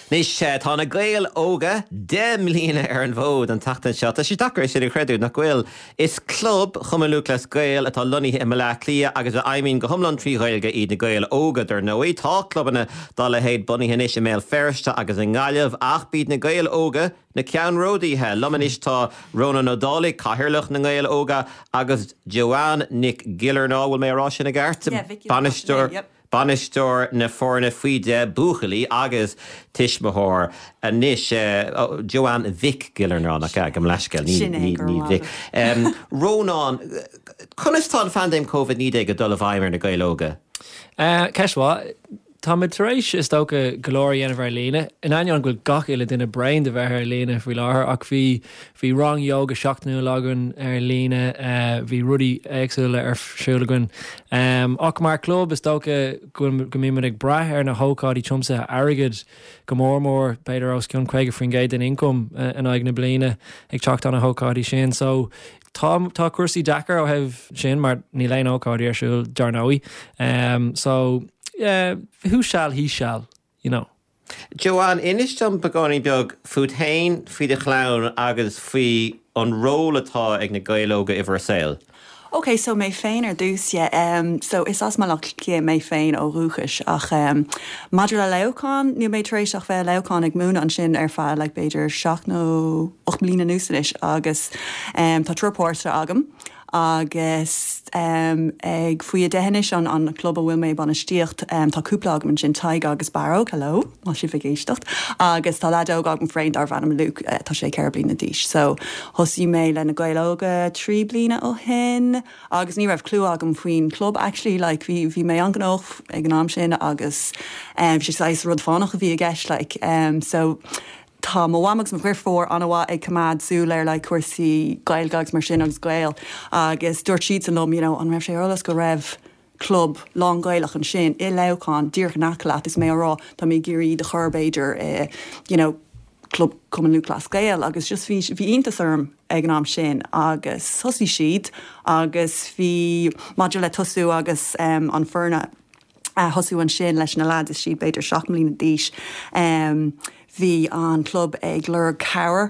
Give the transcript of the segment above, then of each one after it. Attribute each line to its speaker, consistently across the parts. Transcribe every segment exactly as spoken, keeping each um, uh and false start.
Speaker 1: Nis tá na gael óga de mlína ar an bhód an tatan seo. Tá sé dachar sé creidú nach bhfuil is club chumalúclas gael atá loníthe im le clia agus bheith aimín go thomlan trí gailge iad na gael óga ar nó é tá clubbanna dá le héad bunithe is mé ferste agus an gáileh ach bíd na gael óga na cean ródaíthe lomanis tá Ronan O'Donnell caithirlach na gael óga agus Joanne Nick Giller ná bhfuil mé rá sin na gart banisteoir Banisteoir na fórna faoide buchalí agus tiismethór a níis uh, Joanne Vic Gillerná nach go leiscail ní Vic. Um, Rónán, chunistá fan déim COVID ní go dul a bhaimar na gailóga?
Speaker 2: Uh, Ceisá, tá mid tar éis is tócha golóirí ana bhar lína. In aineán go gach ile duine brain de bheith ar lína faoi láthair ach bhí bhí rang yoga seachtainú lagan ar lína, uh, bhí rudí éagsúla ar siúlagan. Um, ach mar club is tócha go mí ag brath ar na hócáidí chumsa airgid go mór mór beidir os cion chuige faoin géad an income uh, an aig na bliana ag teacht an na hócáidí sin. So tá tá cuasaí Dakar ó heh sin mar ní leon hócáidí ar siúil darnóí. Um, so Uh, who shall, he shall, you know.
Speaker 1: Joanne, inis dom bagóní beag fút hain fí de chlán agus fí an ról atá ag na gailóga iver sail.
Speaker 3: Okay, so mé féin ar dús, yeah. Um, so is as mal lia mé féin ó rúchas ach um, Madra le leocán, ní mé trééis ach bheith leocán ag múna an sin ar fáil like beidir seach nó och mlína núsanis agus um, tá tropórta agam. agus um, ag faoi a dehanis an an club a bhfuil mé banistíocht um, tá cúpla agam an sin taig agus baró, hello, má si bh géistecht, agus tá ledóg agam freind ar bhanam luc uh, tá sé ceir blina díis. So hosí mé le na gailóga trí blina ó hin, agus ní raibh clú agam faoin club, actually, like, bhí mé an gnóch ag an am sin agus um, si sais rud fánach a bhí a gceist, like, um, so tá má bhamagus mar chuir fór anhá ag cumad súil ar le cuasaí gailgags mar sin agus gail agus dúirt siad an lom, you know, an raibh sé orlas go raibh club long gailach an sin i leocán dír nachlaat is mé rá tá mé géirí de churbéidir uh, you know, club cumanú clas gail agus just bhí bhí iontas orm ag an am sin agus thosaí siad agus bhí maidir le tosú agus um, an fearna uh, thosaú an sin leis na lad is siad beidir seach mlína díis. Um, Bhí an club ag lur Cower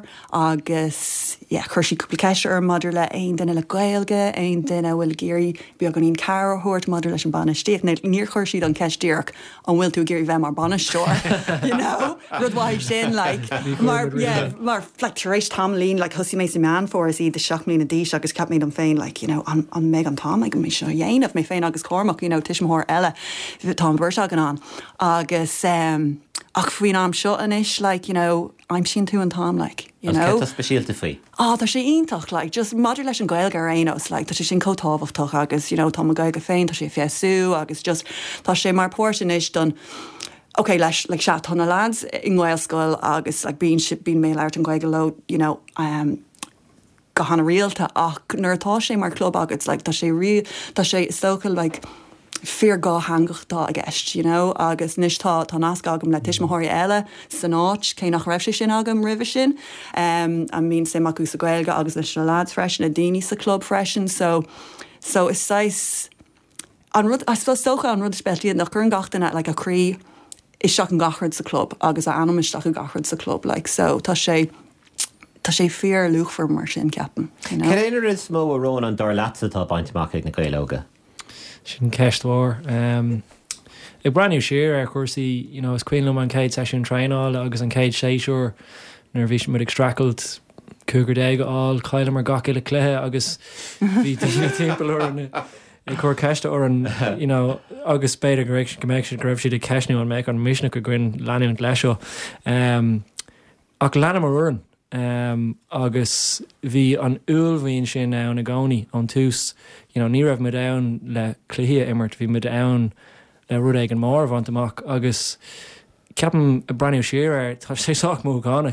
Speaker 3: agus yeah, chuirsí cúpla ceiste ar madidir le aon duine le gailge, aon duine bhfuil géirí beag an íon Cower thuirt madidir leis an banistíoch. Níor chuirsí an ceistíoch an bhfuil tú géirí bheith mar banisteoir. You know? Rudhhaid sin, like, mar, yeah, mar flecturéis tamlín, like, hosí mé sa meán fór is iad de seach mlína díis agus cap méid an féin, like, you know, an, an méid an tám, ag mé seo dhéanamh mé féin agus cormach, you know, tiismthór eile, tá an bhirt agan an. Agus, um, ach faoin am seo anis, like, you know, I'm sin tú an tám, like, you know.
Speaker 1: As specialta faoi?
Speaker 3: Ah, tá sé ionintach, like, just madidir leis an gailge ar aonos, like, tá sé sin cótábhachtach agus, you know, tá gailge féin, tá sé fiasú agus just, tá sé mar póirsin is don, okay, leis, like, se tána lads in Gaelscoil agus, like, bín bín mé leart an gailge lo, you know, um, go hána rialta ach nuairtá sé mar club agus, like, tá sé ri, tá sé stocail, like, fear gá hangachtá a gceist, you know, agus níos tá tá nasc agam le tiismothirí eile san áit cé nach raibh sé sin agam ribh sin um, a mín sé macú sa gailge agus leis na lads freisin a daoine sa club freisin, so so is sais an rud, I suppose stocha an rud speisiad nach gur an gachtainna like a crí is seach an gachard sa club agus a anam is seach an gachard sa club, like, so tá sé tá sé fear luchfar mar sin ceapan, you know.
Speaker 1: Céidir is mó a rón an dar leatsatá baintach ag na gailóga?
Speaker 2: Sin ceistmhór. Um, ag braniú siar ar chuirsaí, you know, is cuiinlumm an céid seisiún traenáil agus an céid séisiúr nar bhí sin mud ag stracailt cúgur déag áil caile mar gach ile cléthe agus bhí timpeall ar an ag chuir ceiste ar an, you know, agus spéidir go raibh go méid sin go raibh siad ag ceisniú an méid an misisna go gcuin leanún leisio. Um, ach leanam mar uair um, agus bhí an úlmhíonn sin ná na gcónaí an tús, you know, ní raibh me down le cluiche immert, bhí me down le rud ag an mór bhaint amach agus ceapan a braniú siar ar tá sé sách mó gánaigh.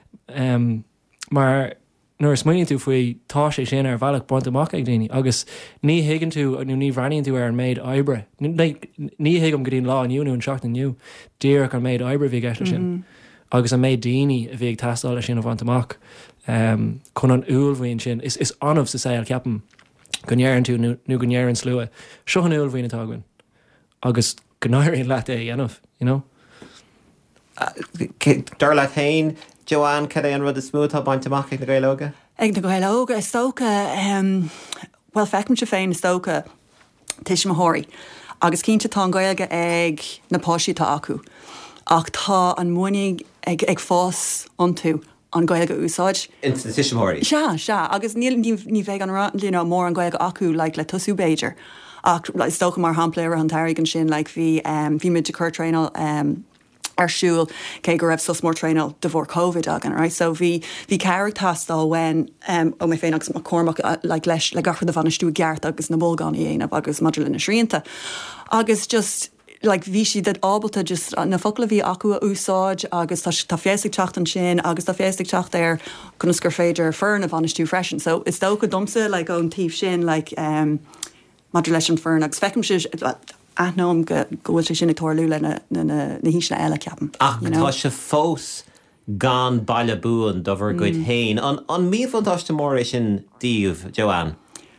Speaker 2: Um, mar nuair is muoinn tú faoi tá sé sin ar bhealach baint amach ag daoine agus ní higann tú nó ní bhraíonn tú ar an méid oibre. Ní higamm go dtíon lá aniu nó an seach aniu díreach an méid oibre bhí gceiste sin. Mm-hmm. Agus an méid daoine a bhí ag tastáil sin a bhaint amach um, chun an úlmhaoin sin is, is anmh sa saoil ceapan gonéirann tú nó gonéirann slua. Seo an úlmhaoin atá againn agus gnáiríonn leat é dhéanamh, you know?
Speaker 1: Dar le hain Joanne ce an rud a smúth a baint amach na gailóga?
Speaker 3: Ag na gailóga is tóca um, well fecm se féin is tóca tuis mathirí. Agus cínte tá gailge ag na páisítá acu. Ach tá an muinnig ag, ag fós an tú an gailge úsáid.
Speaker 1: Inta tuis mathirí?
Speaker 3: Se, se. Agus níl ní bheith an you know, mór an gailge acu like, le tosú Beiidir. Ach like, is tóca mar hampla ar an tairigh an sin like, bhí um, bhí mid de cur trainal um, arsúil cé go raibh sus mór trainal de bhór COVID agan, right? So bhí bhí ceirtástal when um, ó mé féin agus má cormach uh, like, leis le gachar de bhanistú geart agus na bólgáin dhéanamh agus modulin na srianta. Agus just like bhí si dad ábalta just uh, na focail bhí acu a úsáid agus tá fiesig techt an sin agus tá fiesig techt ar chunas gur féidir fern a bhanistú freisin. So is tóca domsa like, ón tíobh sin like, um, modulation fern agus fecim si anom go gohfuil sin toirlú le na hísna eile ceapan.
Speaker 1: Ach, tá se fós gan baile buan do bhar goid hain. An, an míomhantáiste mór é sin díomh, Joanne?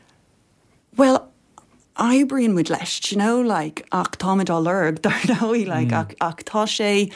Speaker 3: Well, Ibrion muid leis, you know, like, ach táid á lurg, dar nóí, like, ach, ach tá sé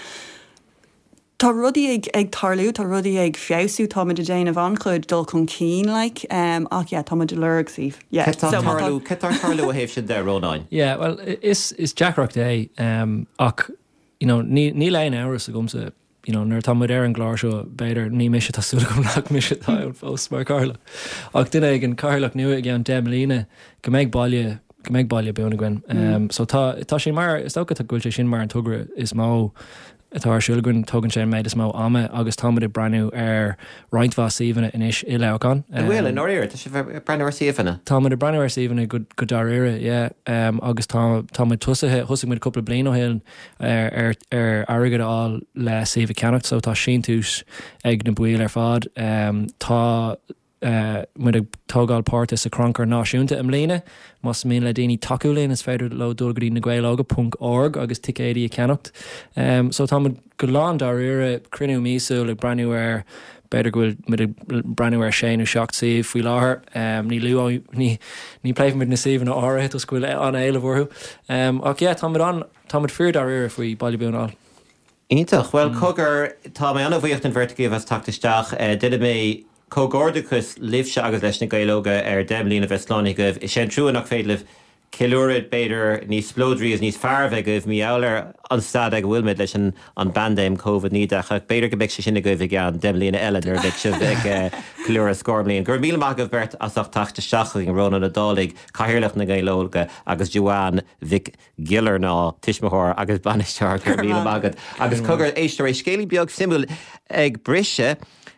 Speaker 3: Tá rudí ag, ag tarlú, tá rudí ag fiosú táid a déanamh anchuid dul chun cín, like, um, ach, yeah, táid a lurg síh. Yeah.
Speaker 1: Cetar tarlú, cetar tarlú a héh sin de rónáin?
Speaker 2: Yeah, well, is, is Jack Rock Day, um, ach, you know, ní, ní lein áras a gomsa, you know, nuair táid ar an glár seo beidir ní mise tá súla gom nach mise tá an fós mar Carla. Ach, duine ag an Carlach nua ag an Demlína, go méid baile, go méid baile beúna gwen. Um, mm. So tá, tá sé mar, is tócha tá gúilte sin mar an tugra is má Tá siúlagunn tugann sé méid is mó ama agus táid breú ar rointhá síhanna inis i leán.
Speaker 1: Bhfuil in áir tá sé breú ar síhanna?
Speaker 2: Táid breú ar síhanna go go daréire, agus táid tusathe thusaigh muid cúpla blian ó héin ar ar agad á le síomh ceannacht, so tá sin tús ag na buil ar fád. Tá Uh, muid ag tógáil páirta sa crankar náisiúnta am léine, mas mí le daoine taú léin is féidir le dulgaí na gaiileága punt org agus ticéí a ceannacht. Um, so tá go lán dar ire crinú mísú le breú ar beidir gohfuil muid breú ar séanú seach saomh faoi láthair. Um, ní luú ní ní pléimh muid na saomh na áirithe os gohfuil an éile bhórthú. Um, ach yeah, tá an tá fear dar ire faoi bailí beúnáil.
Speaker 1: Ítach, well mm. cogur tá mé anna bhuiocht an vertigíh as tactisteach uh, duine mé Cógordachas livse agus leis na gailóga ar Demlína Veslánig goibh is sé trúan nach féadlah kilúrid beidir níos splódrí is níos fearmhe goibh míálar an stad ag bhfuil leis an bandéim COVID nídach ach beidir go beic sé sinna goibh gan Demlína eile ar beic se bheith clúra scómlíon. Gur míle maith go bheirt as ach tachte seach an róna na dálaigh caihirirlach na gailóga agus Joanne Vic Giller ná tiismethór agus banisteart gur míle magad. Agus cogur éisteir é scéalaí beag simú ag brise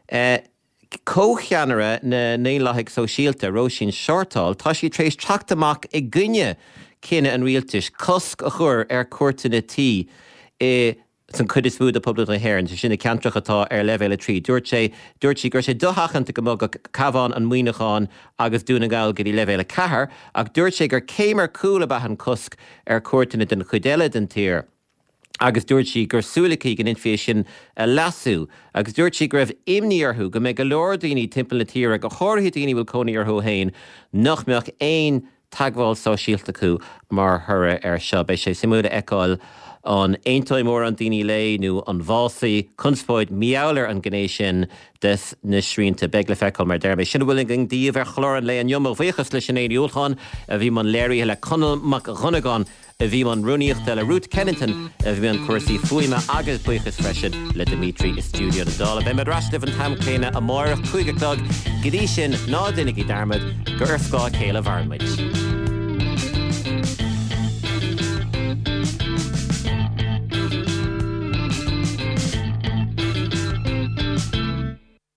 Speaker 1: Cócheanara na néileigh so síalta Róisín Seortáil, tá sí trééis teachtamach i gcuine cinenne an rialtais cosc a chur ar cuairta na tí i san chud is bhúd a pobl na hhéann, sinna ceantrachatá ar levéile trí. Dúirt sé dúirt sí gur sé dothachanta go mó go cabhán an muoineáin agus dúna gáil go dtí levéile cethar, ach dúirt sé gur céimar cúla bathan cosc ar cuairtainna den chuidéile den tír. Agus dúirt sí gur súlaí gan infé sin a lasú, agus dúirt sí gur raibh imníorthú go méid go leor daoine timpeall na tíre go chóirthaí daoine bhfuil conaíorthú hain nach meach éon tagháil só síalta acu mar thura ar seo. Bei sé simúda eáil an éontóid mór an daoine lé nó an bhásaí chunspóid meálar an gnééis sin des na srínta beag le feicáil mar deirbe. Sinna bhfuil an díomh ar chláran le an jomh bhuichas leis sin éon úlcháin a bhí man léirí le conalach runnagáin a bhí man runníocht de le Ruth Kennington a bhí an cuasaí fuime agus buchas freisin le Dimitri is stúdio na dála. Bé mar rastlih an tamcéine a máirh chuige clog, go dtí sin ná duine í darmad gur ar scá céile bharmid.